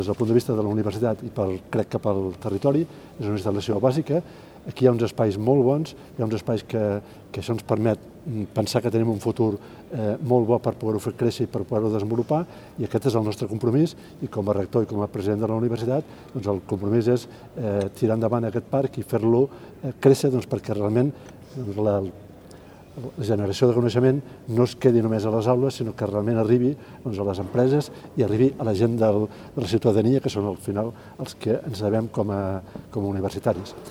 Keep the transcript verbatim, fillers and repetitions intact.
Des del punt de vista de la universitat i per, crec que pel territori, és una instal·lació bàsica. Aquí hi ha uns espais molt bons, hi ha uns espais que, que això ens permet pensar que tenim un futur eh, molt bo per poder-ho fer créixer i per poder-ho desenvolupar, i aquest és el nostre compromís, i com a rector i com a president de la universitat, doncs el compromís és eh, tirar endavant aquest parc i fer-lo eh, créixer doncs, perquè realment la, la generació de coneixement no es quedi només a les aules, sinó que realment arribi doncs, a les empreses i arribi a la gent del, de la ciutadania, que són al final els que ens devem com a, com a universitaris.